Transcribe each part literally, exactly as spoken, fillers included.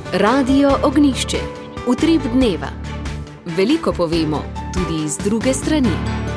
Radio Ognjišče. Utrip dneva. Veliko povemo tudi iz druge strani.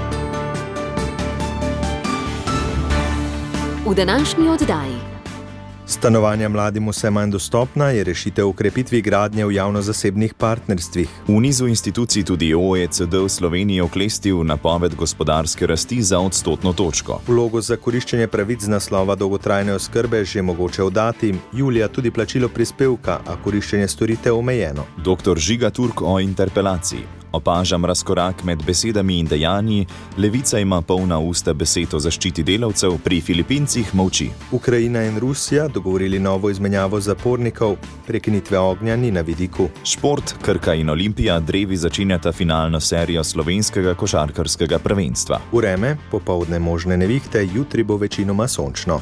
V današnji oddaji. Stanovanja mladim vse manj dostopna je rešitev v krepitvi gradnje v javno-zasebnih partnerstvih. V nizu institucij tudi O E C D v Sloveniji oklestil napoved gospodarske rasti za odstotno točko. Vlogo za koriščenje pravic z naslova dolgotrajne oskrbe že mogoče oddati, julija tudi plačilo prispevka, a koriščenje storitev omejeno. Doktor Žiga Turk o interpelaciji. Opažam razkorak med besedami in dejanji, Levica ima polna usta besed o zaščiti delavcev, pri Filipincih molči. Ukrajina in Rusija dogovorili novo izmenjavo zapornikov, prekinitve ognja ni na vidiku. Šport, Krka in Olimpija drevi začenjata finalno serijo slovenskega košarkarskega prvenstva. Vreme, popoldne možne nevihte, jutri bo večinoma sončno.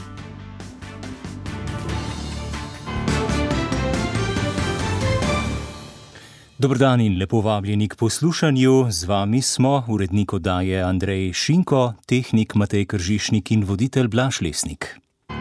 Dobrodan in lepo vabljeni k poslušanju. Z vami smo urednik oddaje Andrej Šinko, tehnik Matej Kržišnik in voditelj Blaž Lesnik.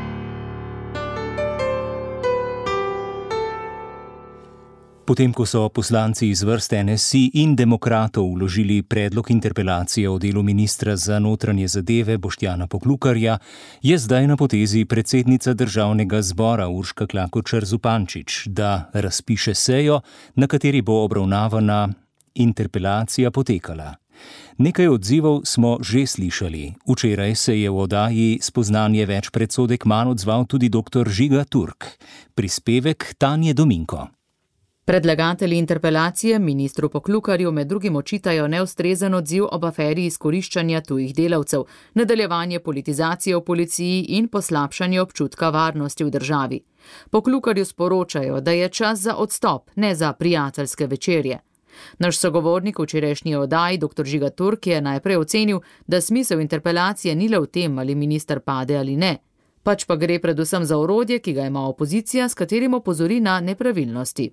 Potem, ko so poslanci iz vrst N S I in demokratov vložili predlog interpelacije o delu ministra za notranje zadeve Boštjana Poklukarja, je zdaj na potezi predsednica Državnega zbora Urška Klakočar Zupančič, da razpiše sejo, na kateri bo obravnavana interpelacija potekala. Nekaj odzivov smo že slišali. Včeraj se je v oddaji Spoznanje več predsodek manj odzval tudi doktor Žiga Turk. Prispevek Tanje Dominko. Predlagatelji interpelacije ministru Poklukarju med drugim očitajo neustrezen odziv ob aferi izkoriščanja tujih delavcev, nadaljevanje politizacije v policiji in poslabšanje občutka varnosti v državi. Poklukarju sporočajo, da je čas za odstop, ne za prijateljske večerje. Naš sogovornik v včerajšnji oddaji, doktor Žiga Turk, je najprej ocenil, da smisel interpelacije ni le v tem, ali minister pade ali ne, pač pa gre predvsem za orodje, ki ga ima opozicija, s katerim opozori na nepravilnosti.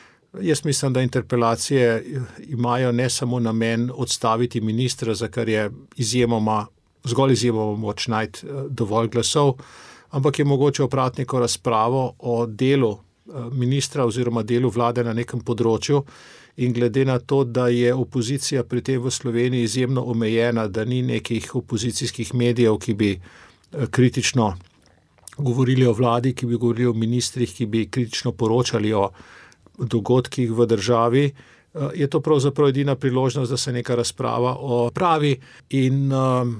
Jaz mislim, da interpelacije imajo ne samo namen odstaviti ministra, za kar je izjemoma, zgolj izjemoma moč najti dovolj glasov, ampak je mogoče opraviti neko razpravo o delu ministra oziroma delu vlade na nekem področju in glede na to, da je opozicija pri tem v Sloveniji izjemno omejena, da ni nekih opozicijskih medijev, ki bi kritično govorili o vladi, ki bi govorili o ministrih, ki bi kritično poročali o dogodkih v državi, je to pravzaprav edina priložnost, da se neka razprava opravi in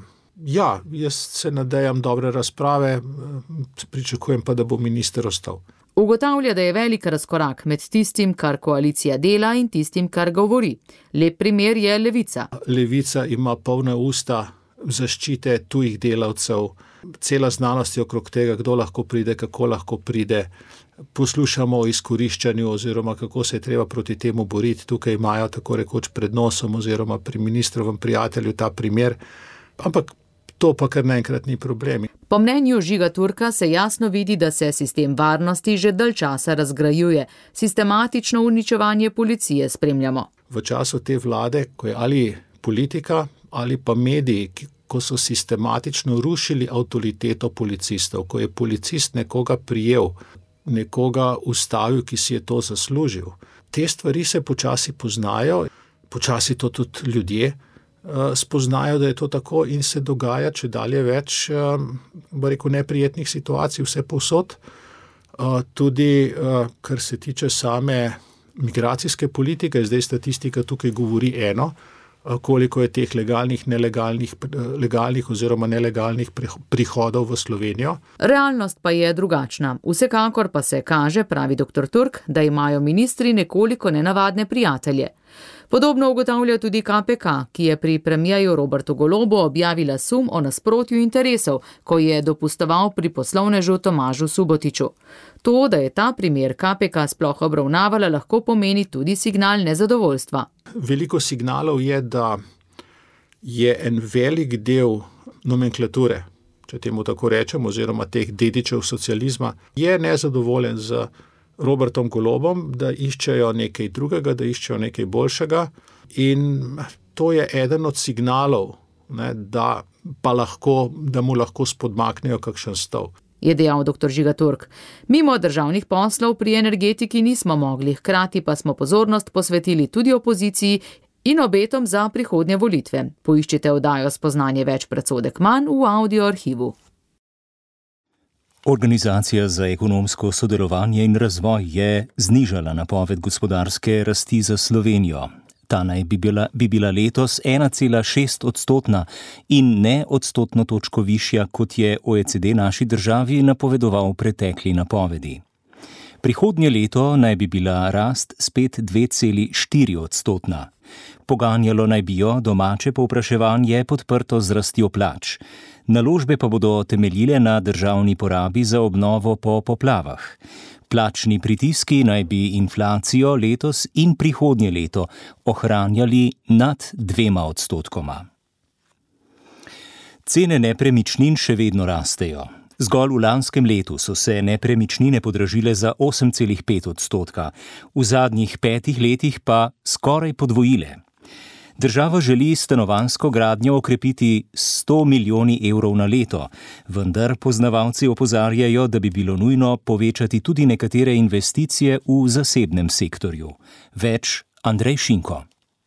ja, jaz se nadejam dobre razprave, pričakujem pa, da bo minister ostal. Ugotavlja, da je velik razkorak med tistim, kar koalicija dela in tistim, kar govori. Lep primer je Levica. Levica ima polna usta zaščite tujih delavcev, cela znanost je okrog tega, kdo lahko pride, kako lahko pride. Poslušamo o izkoriščanju oziroma kako se je treba proti temu boriti. Tukaj imajo tako rekoč pred nosom oziroma pri ministrovem prijatelju ta primer, ampak to pa kar naenkrat ni problem. Po mnenju Žiga Turka se jasno vidi, da se sistem varnosti že dalj časa razgrajuje. Sistematično uničevanje policije spremljamo. V času te vlade, ko je ali politika ali pa mediji, ko so sistematično rušili avtoriteto policistov, ko je policist nekoga prijel, nekoga ustavil, ki si je to zaslužil. Te stvari se počasi poznajo, počasi to tudi ljudje uh, spoznajo, da je to tako in se dogaja če dalje več uh, rekel, neprijetnih situacij vse povsod. Uh, tudi, uh, kar se tiče same migracijske politike, zdaj statistika tukaj govori eno, koliko je teh legalnih, nelegalnih, legalnih oziroma nelegalnih prihodov v Slovenijo. Realnost pa je drugačna. Vsekakor pa se kaže, pravi doktor Turk, da imajo ministri nekoliko nenavadne prijatelje. Podobno ugotavlja tudi K P K, ki je pri premierju Robertu Golobu objavila sum o nasprotju interesov, ko je dopustoval pri poslovnežu Tomažu Subotiću. To, da je ta primer K P K sploh obravnavala, lahko pomeni tudi signal nezadovoljstva. Veliko signalov je, da je en velik del nomenklature, če temu tako rečem, oziroma teh dedičev socializma, je nezadovoljen z Robertom Golobom, da iščejo nekaj drugega, da iščejo nekaj boljšega in to je eden od signalov, ne, da pa lahko, da mu lahko spodmaknejo kakšen stol. je dejal doktor Žiga Turk. Mimo državnih poslov pri energetiki nismo mogli, hkrati pa smo pozornost posvetili tudi opoziciji in obetom za prihodnje volitve. Poiščite oddajo Spoznanje več predsodek manj v audio arhivu. Organizacija za ekonomsko sodelovanje in razvoj je znižala napoved gospodarske rasti za Slovenijo. Ta naj bi bila, bi bila letos ena cela šest odstotna in ne odstotno točko višja, kot je O E C D naši državi napovedoval pretekli napovedi. Prihodnje leto naj bi bila rast spet dve celi štiri odstotna. Poganjalo naj bi jo domače povpraševanje podprto z rastjo plač. Naložbe pa bodo temeljile na državni porabi za obnovo po poplavah. Plačni pritiski naj bi inflacijo letos in prihodnje leto ohranjali nad dvema odstotkoma. Cene nepremičnin še vedno rastejo. Zgolj v lanskem letu so se nepremičnine podražile za osem celih pet odstotka, v zadnjih petih letih pa skoraj podvojile. Država želi stanovanjsko gradnjo okrepiti sto milijoni evrov na leto, vendar poznavalci opozarjajo, da bi bilo nujno povečati tudi nekatere investicije v zasebnem sektorju. Več Andrej Šinko.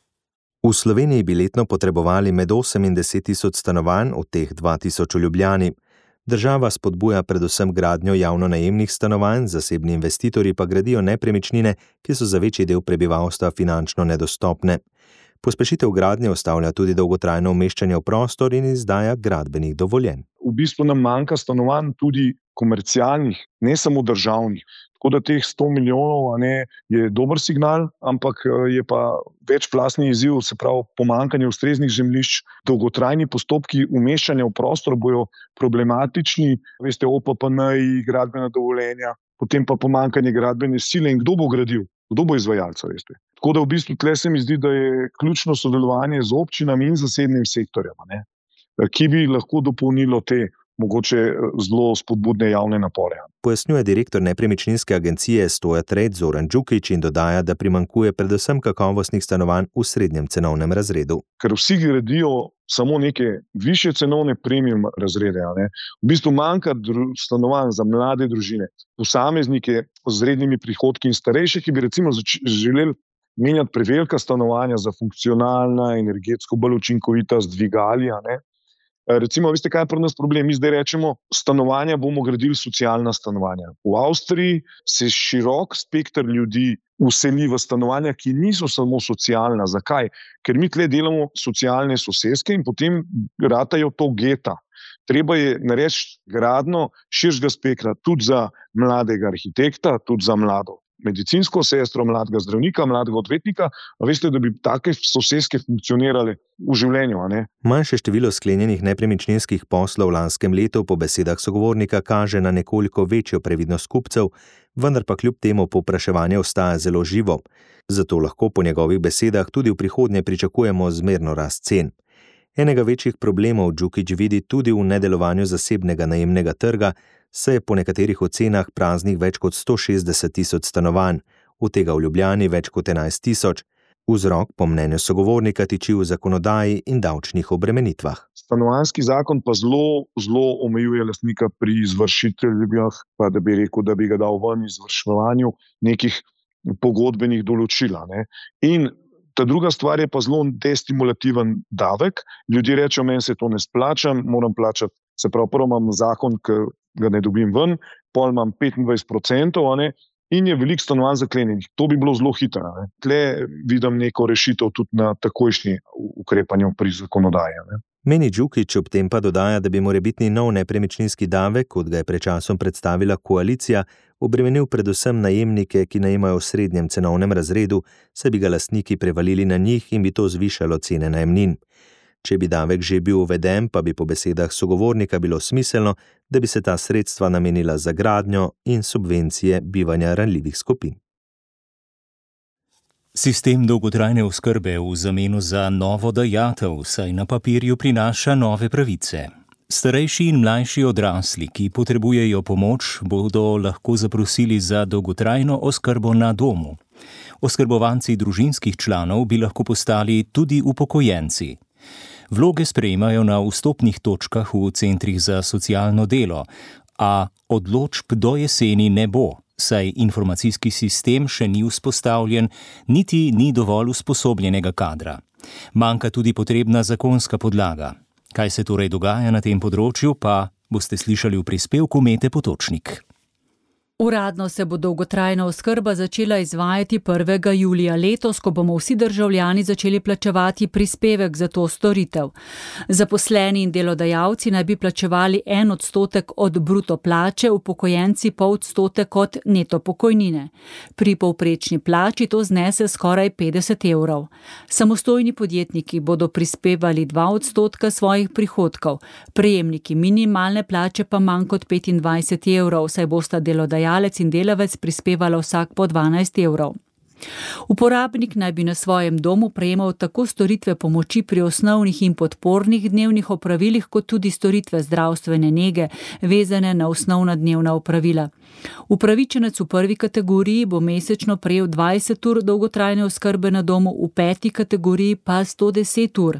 V Sloveniji bi letno potrebovali med osem in deset tisoč stanovanj, od teh dva tisoč v Ljubljani. Država spodbuja predvsem gradnjo javno-najemnih stanovanj, zasebni investitorji pa gradijo nepremičnine, ki so za večji del prebivalstva finančno nedostopne. Pospešitev gradnje ustavlja tudi dolgotrajno umeščanje v prostor in izdaja gradbenih dovoljenj. V bistvu nam manjka stanovanj tudi komercialnih, ne samo državnih. Tako da teh sto milijonov ne, je dober signal, ampak je pa večplastni izziv, se pravi pomanjkanje ustreznih zemljišč, dolgotrajni postopki umeščanja v prostor bojo problematični, veste, O P P N-ji, gradbena dovoljenja, potem pa pomanjkanje gradbene sile in kdo bo gradil, kdo bo izvajalca, veste. Tako da v bistvu tle se mi zdi, da je ključno sodelovanje z občinami in zasebnim sektorjem, ne, ki bi lahko dopolnilo te mogoče zelo spodbudne javne napore. Pojasnjuje direktor nepremičninske agencije Stoja Trade Zoran Đukić in dodaja, da primanjkuje predvsem kakovostnih stanovanj v srednjem cenovnem razredu. Ker vsi gradijo samo neke višje cenovne premium razrede. Ne. V bistvu manjka dru- stanovanj za mlade družine, posameznike z rednimi prihodki in starejše, ki bi recimo zač- želeli menjati prevelika stanovanja za funkcionalna, energetsko bolj učinkovita z dvigali, ne. Recimo, veste, kaj je pri nas problem? Mi zdaj rečemo, stanovanja bomo gradili socialna stanovanja. V Avstriji se širok spekter ljudi vseli v stanovanja, ki niso samo socialna. Zakaj? Ker mi tle delamo socialne soseske in potem ratajo to geta. Treba je narediti gradnjo širšega spektra tudi za mladega arhitekta, tudi za mlado medicinsko sestro, mladega zdravnika, mladega odvetnika, a veste, da bi take soseske funkcionirale v življenju, a ne? Manjše število sklenjenih nepremičninskih poslov v lanskem letu po besedah sogovornika kaže na nekoliko večjo previdnost kupcev, vendar pa kljub temu povpraševanje ostaja zelo živo. Zato lahko po njegovih besedah tudi v prihodnje pričakujemo zmerno rast cen. Enega večjih problemov Đukić vidi tudi v nedelovanju zasebnega najemnega trga, saj je po nekaterih ocenah praznih več kot sto šestdeset tisoč stanovanj, od tega v Ljubljani več kot enajst tisoč. Vzrok, po mnenju sogovornika, tiči v zakonodaji in davčnih obremenitvah. Stanovanjski zakon pa zelo, zelo omejuje lastnika pri izvršiteljih, pa da bi rekel, da bi ga dal ven izvrševanju nekih pogodbenih določil, ne. In ta druga stvar je pa zelo destimulativen davek. Ljudje rečejo, meni se to ne splača, moram plačati. Se pravi, prvo imam zakon, ki ga ne dobim ven, pol imam petindvajset procentov, a ne, in je veliko stanovanj zaklenjenih. To bi bilo zelo hitro, ne. Tle vidim neko rešitev tudi na takojšnji ukrepanju pri zakonodaji, ne. Meni Đukić ob tem pa dodaja, da bi morebitni nov nepremičninski davek, kot ga je pred časom predstavila koalicija, obremenil predvsem najemnike, ki najemajo v srednjem cenovnem razredu, saj bi ga lastniki prevalili na njih in bi to zvišalo cene najemnin. Če bi davek že bil uveden, pa bi po besedah sogovornika bilo smiselno, da bi se ta sredstva namenila za gradnjo in subvencije bivanja ranljivih skupin. Sistem dolgotrajne oskrbe v zameno za novo dajatev, saj na papirju prinaša nove pravice. Starejši in mlajši odrasli, ki potrebujejo pomoč, bodo lahko zaprosili za dolgotrajno oskrbo na domu. Oskrbovanci družinskih članov bi lahko postali tudi upokojenci. Vloge sprejemajo na vstopnih točkah v centrih za socialno delo A odločb do jeseni ne bo, saj informacijski sistem še ni vzpostavljen, niti ni dovolj usposobljenega kadra. Manjka tudi potrebna zakonska podlaga. Kaj se torej dogaja na tem področju, pa boste slišali v prispevku Mete Potočnik. Uradno se bo dolgotrajna oskrba začela izvajati prvega julija letos, ko bomo vsi državljani začeli plačevati prispevek za to storitev. Zaposleni in delodajalci naj bi plačevali en odstotek od bruto plače, upokojenci pol odstotek od neto pokojnine. Pri povprečni plači to znese skoraj petdeset evrov. Samostojni podjetniki bodo prispevali dva odstotka svojih prihodkov, prejemniki minimalne plače pa manj kot petindvajset evrov, saj bosta delodajalci in delavec prispevala vsak po dvanajst evrov. Uporabnik naj bi na svojem domu prejemal tako storitve pomoči pri osnovnih in podpornih dnevnih opravilih, kot tudi storitve zdravstvene nege, vezane na osnovna dnevna opravila. Upravičenec v prvi kategoriji bo mesečno prejel dvajset ur dolgotrajne oskrbe na domu, v peti kategoriji pa sto deset ur.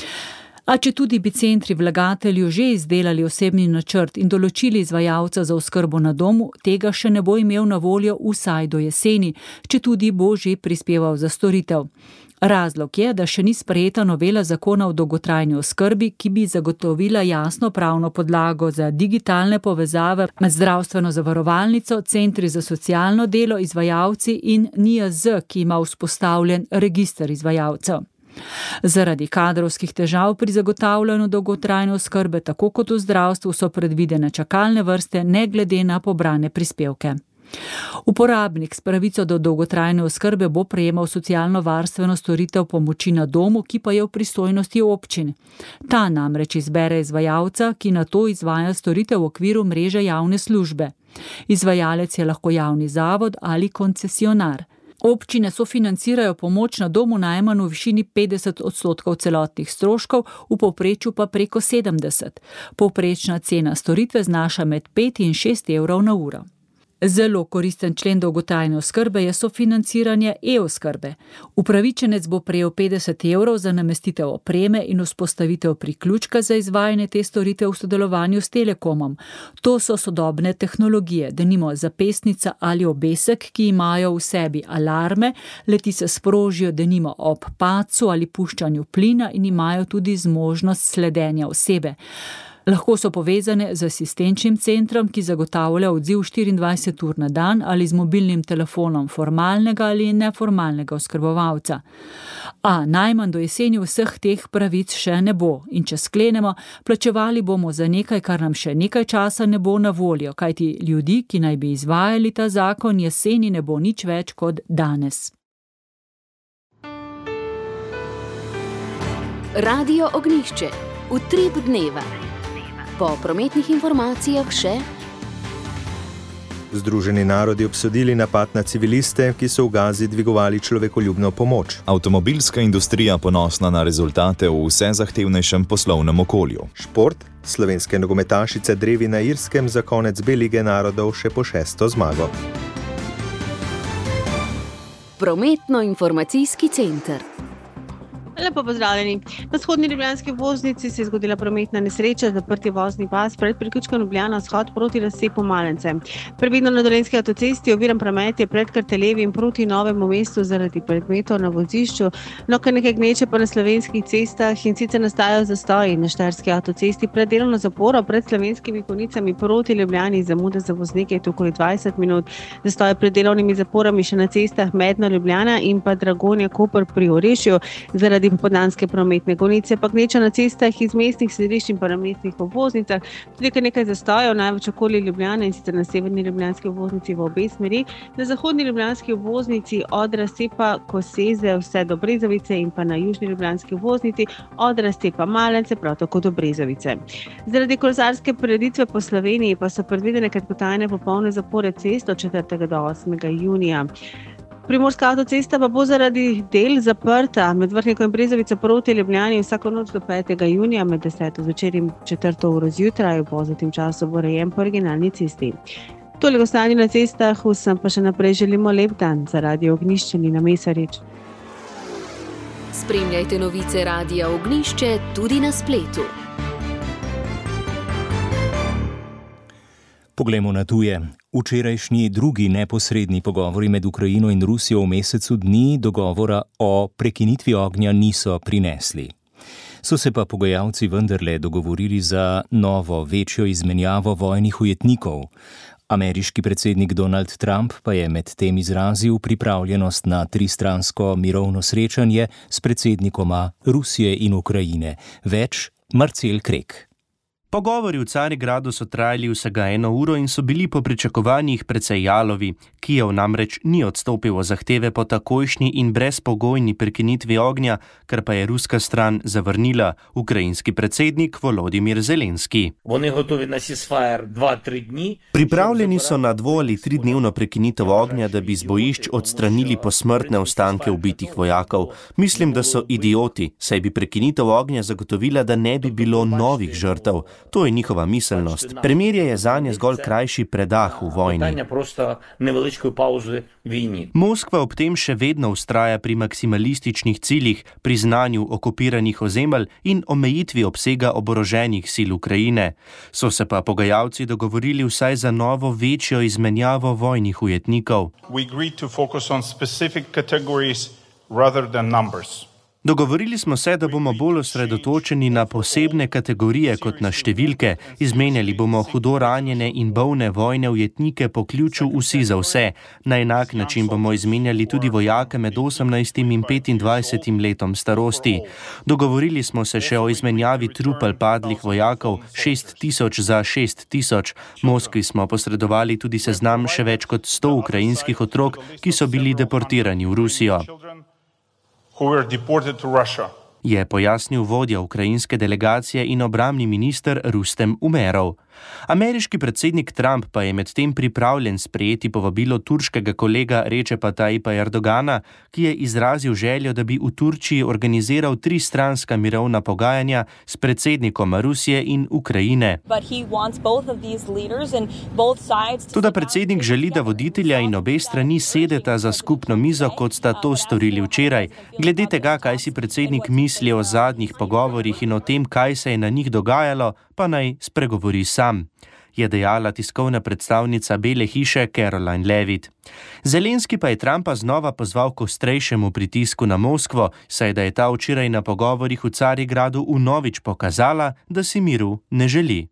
A če tudi bi centri vlagatelju že izdelali osebni načrt in določili izvajalca za oskrbo na domu, tega še ne bo imel na voljo vsaj do jeseni, če tudi bo že prispeval za storitev. Razlog je, da še ni sprejeta novela zakona o dolgotrajni oskrbi, ki bi zagotovila jasno pravno podlago za digitalne povezave med zdravstveno zavarovalnico, centri za socialno delo, izvajalci in N I A Z, ki ima vzpostavljen register izvajalcev. Zaradi kadrovskih težav pri zagotavljanju dolgotrajne oskrbe, tako kot v zdravstvu, so predvidene čakalne vrste ne glede na pobrane prispevke. Uporabnik s pravico do dolgotrajne oskrbe bo prejemal socialno-varstveno storitev pomoči na domu, ki pa je v pristojnosti občin. Ta namreč izbere izvajalca, ki nato izvaja storitev v okviru mreže javne službe. Izvajalec je lahko javni zavod ali koncesionar. Občine sofinancirajo pomoč na domu najmanj v višini petdeset odstotkov celotnih stroškov, v povprečju pa preko sedemdeset. Povprečna cena storitve znaša med pet in šest evrov na uro. Zelo koristen člen dolgotrajne oskrbe je sofinanciranje e-oskrbe. Upravičenec bo prejel petdeset evrov za namestitev opreme in vzpostavitev priključka za izvajanje te storitev v sodelovanju s Telekomom. To so sodobne tehnologije, denimo zapestnica ali obesek, ki imajo v sebi alarme, leti se sprožijo denimo ob padcu ali puščanju plina in imajo tudi zmožnost sledenja osebe. Lahko so povezane z asistenčnim centrom, ki zagotavlja odziv štiriindvajset ur na dan, ali z mobilnim telefonom formalnega ali neformalnega oskrbovalca. A najmanj do jeseni vseh teh pravic še ne bo. In če sklenemo, plačevali bomo za nekaj, kar nam še nekaj časa ne bo na voljo, kajti ljudi, ki naj bi izvajali ta zakon, jeseni ne bo nič več kot danes. Radio Ognjišče. Utrip dneva. Po prometnih informacijah še. Združeni narodi obsodili napad na civiliste, ki so v Gazi dvigovali človekoljubno pomoč. Avtomobilska industrija ponosna na rezultate v vse zahtevnejšem poslovnem okolju. Šport. Slovenske nogometašice drevi na Irskem za konec B lige narodov še po šesto zmago. Prometno-informacijski center. Lepo pozdravljeni. Na vzhodni ljubljanski obvoznici se je zgodila prometna nesreča, zaprti vozni pas pred priključkom Ljubljana vzhod proti razcepu Malence. Previdno na Dolenjski avtocesti oviran promet je pred Karteljevim proti Novemu mestu zaradi predmetov na vozišču, no kar nekaj gneče pa na slovenskih cestah in sicer nastajajo zastoji na Štajerski avtocesti pred delovno zaporo pred Slovenskimi Konjicami proti Ljubljani, zamude za voznike je okoli dvajset minut, zastoje pred delovnimi zaporami še na cestah Medna Ljubljana in pa Dragonja Koper pri Orešju, zaradi popoldanske prometne konice, pa gneča na cestah iz mestnih središč in pa na mestnih obvoznicah, tudi kar nekaj zastojev, največ okoli Ljubljane in sicer na severni ljubljanski obvoznici v obe smeri, na zahodni ljubljanski obvoznici od razcepa Koseze vse do Brezovice in pa na južni ljubljanski obvoznici od razcepa Malence prav tako do Brezovice. Zaradi kolesarske prireditve po Sloveniji pa so predvidene kratkotrajne popolne zapore cest od četrtega do osmega junija. Primorska avtocesta pa bo zaradi del zaprta med Vrhnikom in Brezovico proti Ljubljani vsako noč do petega junija med deseto zvečer in četrto uro zjutraj, v poznejem času bo rejen po originalni cesti. Toliko stanje na cestah, vsem pa še naprej želimo lep dan. Za Radio Ognjišče Nina Mesarič. Spremljajte novice Radia Ognjišče tudi na spletu. Poglejmo na tuje. Včerajšnji drugi neposredni pogovori med Ukrajino in Rusijo v mesecu dni dogovora o prekinitvi ognja niso prinesli. So se pa pogajalci vendarle dogovorili za novo, večjo izmenjavo vojnih ujetnikov. Ameriški predsednik Donald Trump pa je med tem izrazil pripravljenost na tristransko mirovno srečanje s predsednikoma Rusije in Ukrajine. Več Marcel Krek. Pogovori v Carigradu so trajali vsega eno uro in so bili po pričakovanjih precej jalovi. Kijev namreč ni odstopil od zahteve po takojšnji in brezpogojni prekinitvi ognja, kar pa je ruska stran zavrnila, ukrajinski predsednik Volodimir Zelenski. Pripravljeni so na dvo- ali tridnevno prekinitev ognja, da bi z bojišč odstranili posmrtne ostanke ubitih vojakov. Mislim, da so idioti, saj bi prekinitev ognja zagotovila, da ne bi bilo novih žrtev. To je njihova miselnost. Premirje je zanje zgolj krajši predah v vojni. Moskva ob tem še vedno vztraja pri maksimalističnih ciljih, priznanju okupiranih ozemelj in omejitvi obsega oboroženih sil Ukrajine. So se pa pogajalci dogovorili vsaj za novo, večjo izmenjavo vojnih ujetnikov. Dogovorili smo se, da bomo bolj osredotočeni na posebne kategorije kot na številke, izmenjali bomo hudo ranjene in bolne vojne ujetnike po ključu vsi za vse. Na enak način bomo izmenjali tudi vojake med osemnajstim in petindvajsetim letom starosti. Dogovorili smo se še o izmenjavi trupel padlih vojakov, šest tisoč za šest tisoč. Moskvi smo posredovali tudi seznam še več kot sto ukrajinskih otrok, ki so bili deportirani v Rusijo. Je pojasnil vodja ukrajinske delegacije in obrambni minister Rustem Umerov. Ameriški predsednik Trump pa je med tem pripravljen sprejeti povabilo turškega kolega Recepa Tayyipa Erdogana, ki je izrazil željo, da bi v Turčiji organiziral tristranska mirovna pogajanja s predsednikoma Rusije in Ukrajine. Toda predsednik želi, da voditelja in obe strani sedeta za skupno mizo, kot sta to storili včeraj. Glede tega, kaj si predsednik misli o zadnjih pogovorih in o tem, kaj se je na njih dogajalo, pa naj spregovori sam, je dejala tiskovna predstavnica Bele hiše Caroline Levitt. Zelenski pa je Trumpa znova pozval k ostrejšemu pritisku na Moskvo, saj da je ta včeraj na pogovorih v Carigradu vnovič pokazala, da si miru ne želi.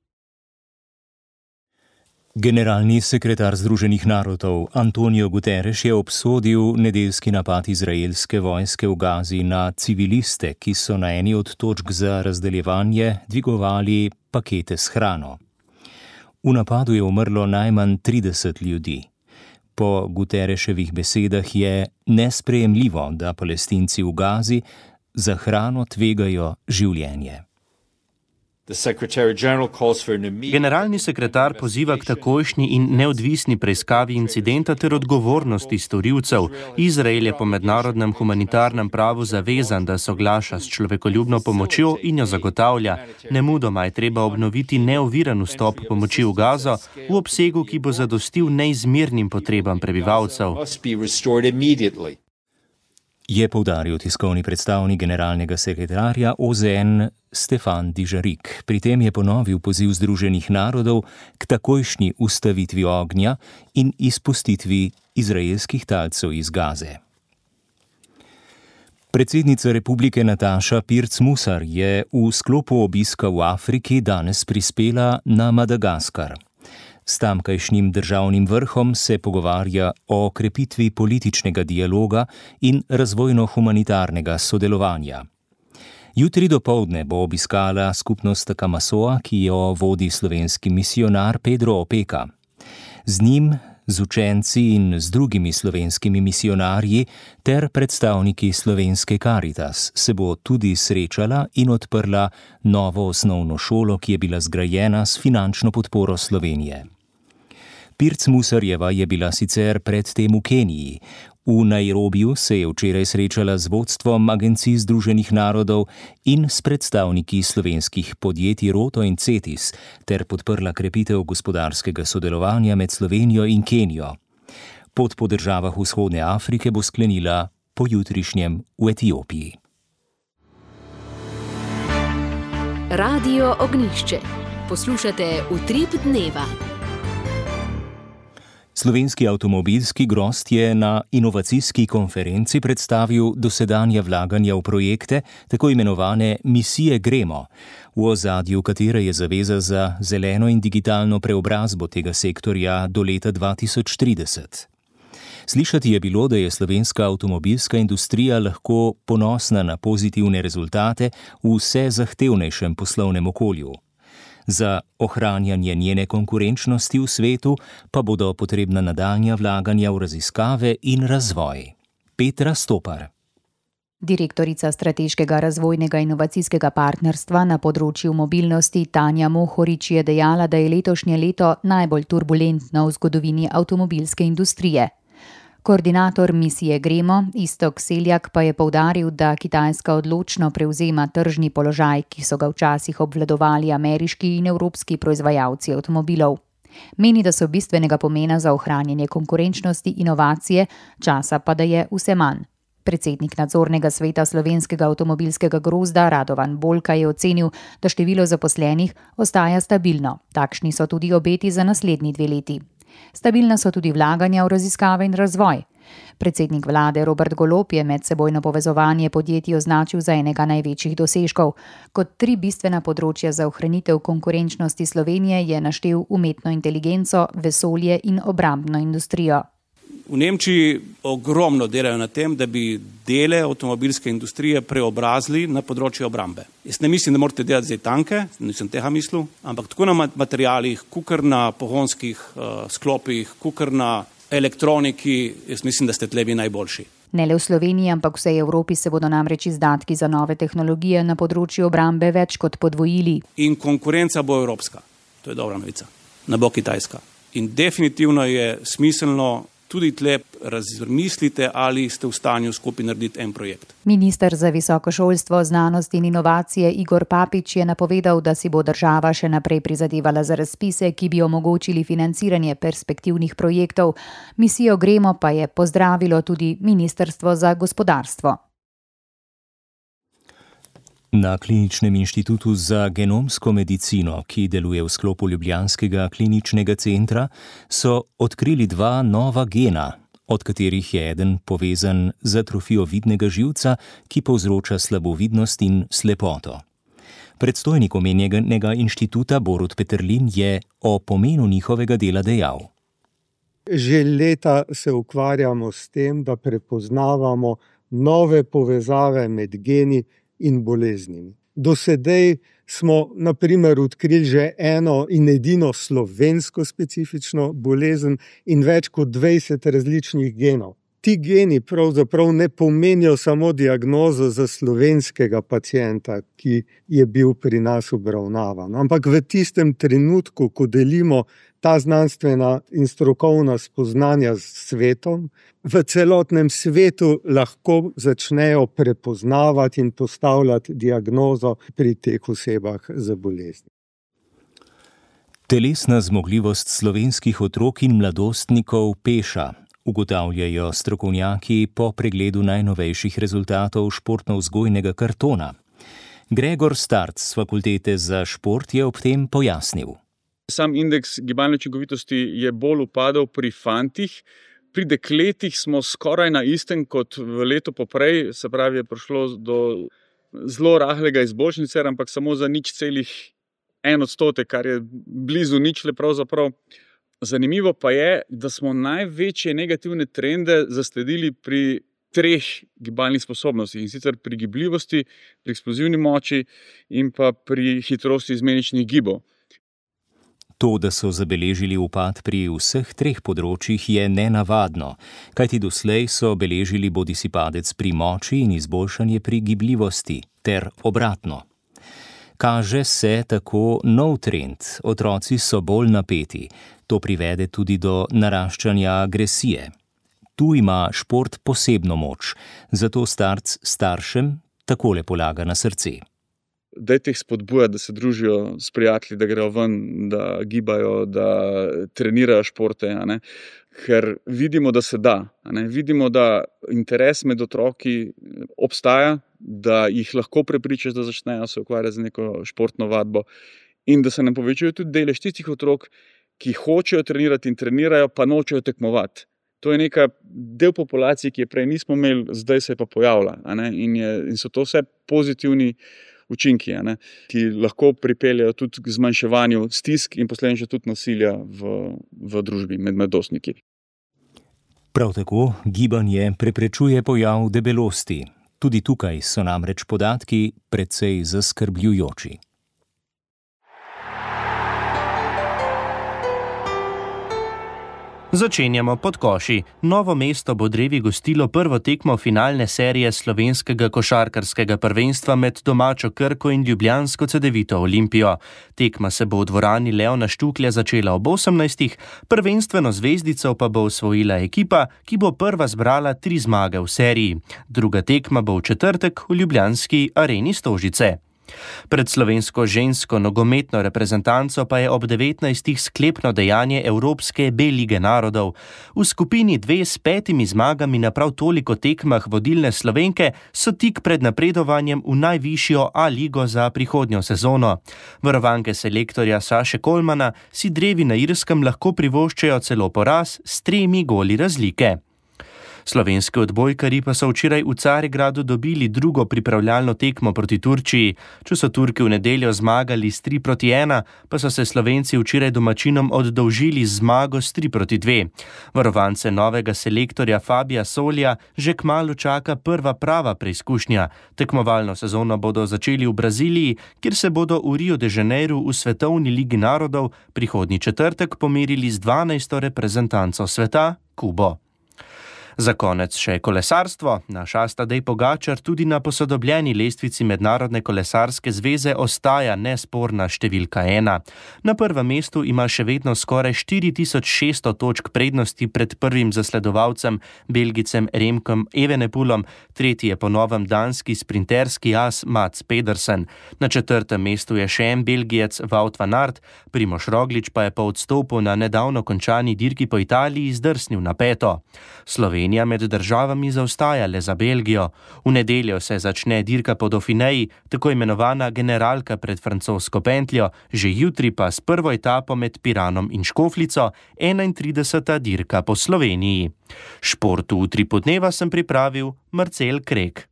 Generalni sekretar Združenih narodov Antonio Guterres je obsodil nedeljski napad izraelske vojske v Gazi na civiliste, ki so na eni od točk za razdeljevanje dvigovali pakete s hrano. V napadu je umrlo najmanj trideset ljudi. Po Guterresevih besedah je nesprejemljivo, da Palestinci v Gazi za hrano tvegajo življenje. Generalni sekretar poziva k takojšnji in neodvisni preiskavi incidenta ter odgovornosti storilcev. Izrael je po mednarodnem humanitarnem pravu zavezan, da soglaša s človekoljubno pomočjo in jo zagotavlja. Nemudoma je treba obnoviti neoviran vstop pomoči v Gazo v obsegu, ki bo zadostil neizmernim potrebam prebivalcev. Je poudaril tiskovni predstavnik generalnega sekretarja O Z N Stefan Dujarric. Pri tem je ponovil poziv Združenih narodov k takojšnji ustavitvi ognja in izpustitvi izraelskih talcev iz Gaze. Predsednica republike Nataša Pirc Musar je v sklopu obiska v Afriki danes prispela na Madagaskar. S tamkajšnjim državnim vrhom se pogovarja o krepitvi političnega dialoga in razvojno-humanitarnega sodelovanja. Jutri dopoldne bo obiskala skupnost Kamasoa, ki jo vodi slovenski misionar Pedro Opeka. Z njim, z učenci in z drugimi slovenskimi misionarji ter predstavniki slovenske Caritas se bo tudi srečala in odprla novo osnovno šolo, ki je bila zgrajena s finančno podporo Slovenije. Pirc Musarjeva je bila sicer predtem v Keniji. V Nairobiju se je včeraj srečala z vodstvom agencij Združenih narodov in s predstavniki slovenskih podjetij Roto in Cetis ter podprla krepitev gospodarskega sodelovanja med Slovenijo in Kenijo. Pot po državah vzhodne Afrike bo sklenila pojutrišnjem v Etiopiji. Radio Ognjišče. Poslušate Utrip dneva. Slovenski avtomobilski grozd je na inovacijski konferenci predstavil dosedanja vlaganja v projekte, tako imenovane misije Gremo, v ozadju katere je zaveza za zeleno in digitalno preobrazbo tega sektorja do leta dva tisoč trideset. Slišati je bilo, da je slovenska avtomobilska industrija lahko ponosna na pozitivne rezultate v vse zahtevnejšem poslovnem okolju. Za ohranjanje njene konkurenčnosti v svetu pa bodo potrebna nadaljnja vlaganja v raziskave in razvoj. Petra Stopar. Direktorica strateškega razvojnega inovacijskega partnerstva na področju mobilnosti Tanja Mohorič je dejala, da je letošnje leto najbolj turbulentno v zgodovini avtomobilske industrije. Koordinator misije Gremo, Iztok Seljak, pa je poudaril, da Kitajska odločno prevzema tržni položaj, ki so ga včasih obvladovali ameriški in evropski proizvajalci avtomobilov. Meni, da so bistvenega pomena za ohranjanje konkurenčnosti inovacije, časa pa da je vse manj. Predsednik nadzornega sveta slovenskega avtomobilskega grozda Radovan Bolka je ocenil, da število zaposlenih ostaja stabilno. Takšni so tudi obeti za naslednji dve leti. Stabilna so tudi vlaganja v raziskave in razvoj. Predsednik vlade Robert Golob je medsebojno povezovanje podjetij označil za enega največjih dosežkov. Kot tri bistvena področja za ohranitev konkurenčnosti Slovenije je naštel umetno inteligenco, vesolje in obrambno industrijo. V Nemčiji ogromno delajo na tem, da bi dele avtomobilske industrije preobrazili na področje obrambe. Jaz ne mislim, da morate delati zdaj tanke, nisem tega mislil, ampak tako na materialih, kukar na pogonskih uh, sklopih, kukar na elektroniki, jaz mislim, da ste tlebi najboljši. Ne le v Sloveniji, ampak vsej Evropi se bodo namreč izdatki za nove tehnologije na področju obrambe več kot podvojili. In konkurenca bo evropska. To je dobra novica. Ne bo kitajska. In definitivno je smiselno tudi tle razmislite, ali ste v stanju skupaj narediti en projekt. Minister za visoko šolstvo, znanost in inovacije Igor Papič je napovedal, da si bo država še naprej prizadevala za razpise, ki bi omogočili financiranje perspektivnih projektov. Misijo Gremo pa je pozdravilo tudi Ministrstvo za gospodarstvo. Na Kliničnem inštitutu za genomsko medicino, ki deluje v sklopu ljubljanskega kliničnega centra, so odkrili dva nova gena, od katerih je eden povezan z atrofijo vidnega živca, ki povzroča slabovidnost in slepoto. Predstojnik omenjenega inštituta Borut Peterlin je o pomenu njihovega dela dejal. Že leta se ukvarjamo s tem, da prepoznavamo nove povezave med geni in boleznimi. Do sedaj smo na primer odkrili že eno in edino slovensko specifično bolezen in več kot dvajset različnih genov. Ti geni pravzaprav ne pomenijo samo diagnozo za slovenskega pacienta, ki je bil pri nas obravnavan, ampak v tistem trenutku, ko delimo ta znanstvena in strokovna spoznanja s svetom, v celotnem svetu lahko začnejo prepoznavati in postavljati diagnozo pri teh osebah za bolezni. Telesna zmogljivost slovenskih otrok in mladostnikov peša, ugotavljajo strokovnjaki po pregledu najnovejših rezultatov športno-vzgojnega kartona. Gregor Starc z Fakultete za šport je ob tem pojasnil. Sam indeks gibalne učinkovitosti je bolj upadal pri fantih, pri dekletih smo skoraj na istem kot v letu poprej, se pravi, je prišlo do zelo rahlega izboljšanja, ampak samo za nič celih en odstotek, kar je blizu ničle pravzaprav. Zanimivo pa je, da smo največje negativne trende zasledili pri treh gibalnih sposobnostih, in sicer pri gibljivosti, pri eksplozivni moči in pa pri hitrosti izmeničnih gibov. To, da so zabeležili upad pri vseh treh področjih, je nenavadno, kajti doslej so beležili bodisi padec pri moči in izboljšanje pri gibljivosti, ter obratno. Kaže se tako nov trend, otroci so bolj napeti, to privede tudi do naraščanja agresije. Tu ima šport posebno moč, zato Starc staršem takole polaga na srce. Dajte jih spodbujati, da se družijo s prijatelji, da grejo ven, da gibajo, da trenirajo športe, a ne? Ker vidimo, da se da. A ne? Vidimo, da interes med otroki obstaja, da jih lahko prepričaš, da začnejo se ukvarjati z neko športno vadbo in da se nam povečuje tudi delež tistih otrok, ki hočejo trenirati in trenirajo, pa nočejo tekmovati. To je neka del populacije, ki je prej nismo imeli, zdaj se je pa pojavila. A ne? In, je, in so to vse pozitivni učinki, a ne? Ki lahko pripeljajo tudi k zmanjševanju stisk in posledično tudi nasilja v, v družbi med mladostniki. Prav tako gibanje preprečuje pojav debelosti. Tudi tukaj so namreč podatki precej zaskrbljujoči. Začenjamo pod koši. Novo mesto bo drevi gostilo prvo tekmo finalne serije slovenskega košarkarskega prvenstva med domačo Krko in ljubljansko Cedevito Olimpijo. Tekma se bo v dvorani Leona Štuklja začela ob osemnajstih, prvenstveno zvezdico pa bo osvojila ekipa, ki bo prva zbrala tri zmage v seriji. Druga tekma bo v četrtek v ljubljanski Areni Stožice. Pred slovensko žensko nogometno reprezentanco pa je ob devetnajstih sklepno dejanje Evropske B lige narodov. V skupini dve s petimi zmagami na prav toliko tekmah vodilne Slovenke so tik pred napredovanjem v najvišjo A ligo za prihodnjo sezono. Varovanke selektorja Saše Kolmana si drevi na Irskem lahko privoščajo celo poraz s tremi goli razlike. Slovenski odbojkarji pa so včeraj v Carigradu dobili drugo pripravljalno tekmo proti Turčiji. Če so Turki v nedeljo zmagali s tri proti ena, pa so se Slovenci včeraj domačinom oddolžili z zmago s tri proti dve. Varovance novega selektorja Fabija Solja že kmalu čaka prva prava preizkušnja. Tekmovalno sezono bodo začeli v Braziliji, kjer se bodo v Rio de Janeiro v Svetovni ligi narodov prihodnji četrtek pomerili z dvanajsto reprezentanco sveta, Kubo. Za konec še kolesarstvo. Naš Tadej Pogačar tudi na posodobljeni lestvici Mednarodne kolesarske zveze ostaja nesporna številka ena. Na prvem mestu ima še vedno skoraj štiri tisoč šeststo točk prednosti pred prvim zasledovalcem, Belgicem Remkom Evenepoelom, tretji je po novem danski sprinterski as Mats Pedersen. Na četrtem mestu je še en Belgijec Wout van Aert, Primož Roglič pa je po odstopu na nedavno končani dirki po Italiji zdrsnil na peto. Slovenija med državami zaostaja le za Belgijo. V nedeljo se začne dirka po Dauphineji, tako imenovana generalka pred francosko pentljo, že jutri pa s prvo etapo med Piranom in Škofljico, enaintrideseta dirka po Sloveniji. Športu v Utripu dneva sem pripravil Marcel Krek.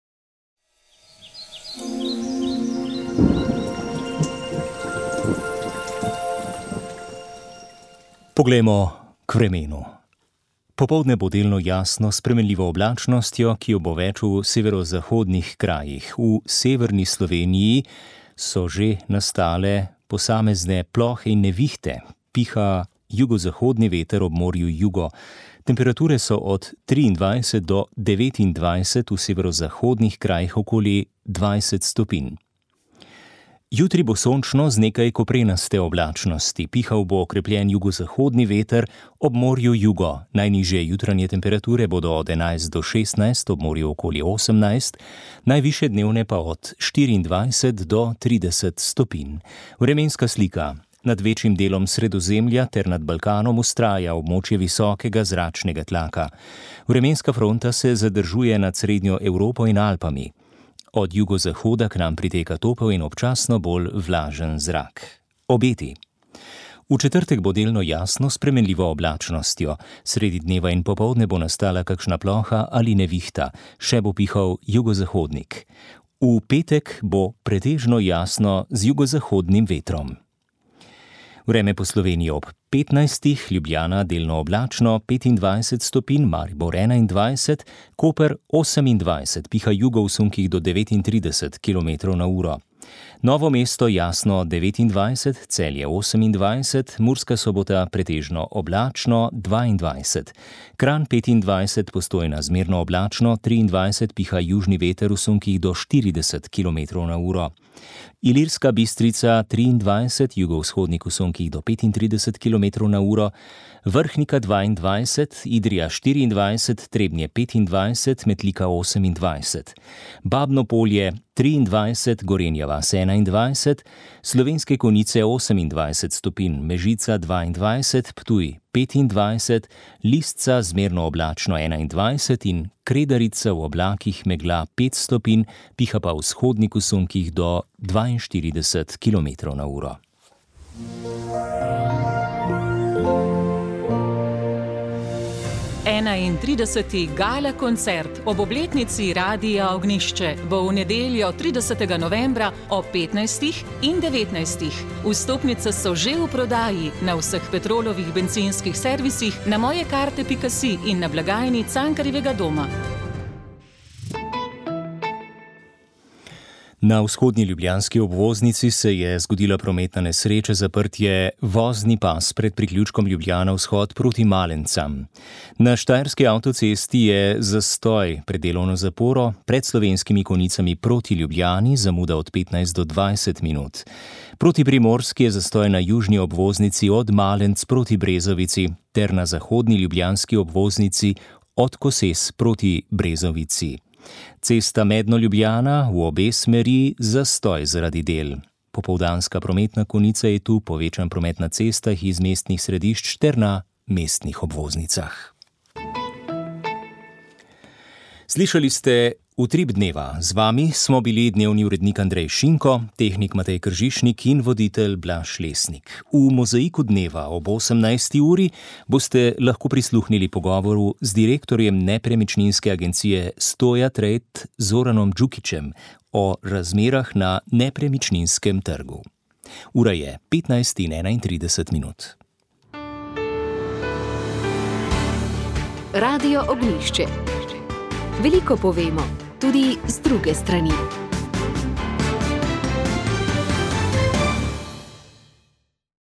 Poglejmo k vremenu. Popoldne bo delno jasno s spremenljivo oblačnostjo, ki jo bo več v severozahodnih krajih. V severni Sloveniji so že nastale posamezne plohe in nevihte. Piha jugozahodni veter ob morju Jugo. Temperature so od triindvajset do devetindvajset, v severozahodnih krajih okoli dvajset stopinj. Jutri bo sončno z nekaj koprenaste oblačnosti. Pihal bo okrepljen jugozahodni veter ob morju Jugo. Najnižje jutranje temperature bodo od enajst do šestnajst, ob morju okoli osemnajst, najvišje dnevne pa od štiriindvajset do trideset stopinj. Vremenska slika. Nad večjim delom Sredozemlja ter nad Balkanom vztraja območje visokega zračnega tlaka. Vremenska fronta se zadržuje nad srednjo Evropo in Alpami. Od jugozahoda k nam priteka topel in občasno bolj vlažen zrak. Obeti. V četrtek bo delno jasno s spremenljivo oblačnostjo. Sredi dneva in popoldne bo nastala kakšna ploha ali nevihta. Še bo pihal jugozahodnik. V petek bo pretežno jasno z jugozahodnim vetrom. Vreme po Sloveniji ob petnajstih, Ljubljana delno oblačno, petindvajset stopinj, Maribor enaindvajset, Koper osemindvajset, piha jugo v sunkih do devetintrideset kilometrov na uro. Novo mesto jasno devetindvajset, Celje osemindvajset, Murska Sobota pretežno oblačno dvaindvajset, Kranj petindvajset, Postojna zmerno oblačno triindvajset, piha južni veter v sunkih do štirideset kilometrov na uro. Ilirska Bistrica triindvajset, jugovzhodnik v sunkih do petintrideset kilometrov na uro, Vrhnika dvaindvajset, Idrija štiriindvajset, Trebnje petindvajset, Metlika osemindvajset, Babno Polje triindvajset, Gorenja vas enaindvajset, Slovenske Konjice osemindvajset stopinj, Mežica dvaindvajset, Ptuj petindvajset, Listca zmerno oblačno enaindvajset in Kredarica v oblakih megla pet stopinj, piha pa vzhodnik v sunkih do dvainštirideset kilometrov na uro. enaintrideseti gala koncert ob obletnici Radia Ognjišče bo v nedeljo tridesetega novembra ob petnajstih in devetnajstih. Vstopnice so že v prodaji na vseh Petrolovih bencinskih servisih, na mojekarte pika si in na blagajni Cankarjevega doma. Na vzhodni ljubljanski obvoznici se je zgodila prometna nesreča, zaprtje vozni pas pred priključkom Ljubljana vzhod proti Malencam. Na štajerski avtocesti je zastoj pred delovno zaporo, pred Slovenskimi Konjicami proti Ljubljani, zamuda od petnajst do dvajset minut. Proti Primorski je zastoj na južni obvoznici od Malenc proti Brezovici ter na zahodni ljubljanski obvoznici od Koses proti Brezovici. Cesta Medno-Ljubljana v obe smeri zastoj zaradi del. Popoldanska prometna konica je tu, povečan promet na cestah iz mestnih središč ter na mestnih obvoznicah. Slišali ste Utrip dneva. Z vami smo bili dnevni urednik Andrej Šinko, tehnik Matej Kržišnik in voditelj Blaž Lesnik. V Mozaiku dneva ob osemnajsti uri boste lahko prisluhnili pogovoru z direktorjem nepremičninske agencije Stoja Trade Zoranom Džukićem o razmerah na nepremičninskem trgu. Ura je petnajst in enaintrideset minut. Radio Ognjišče. Veliko povemo, tudi z druge strani.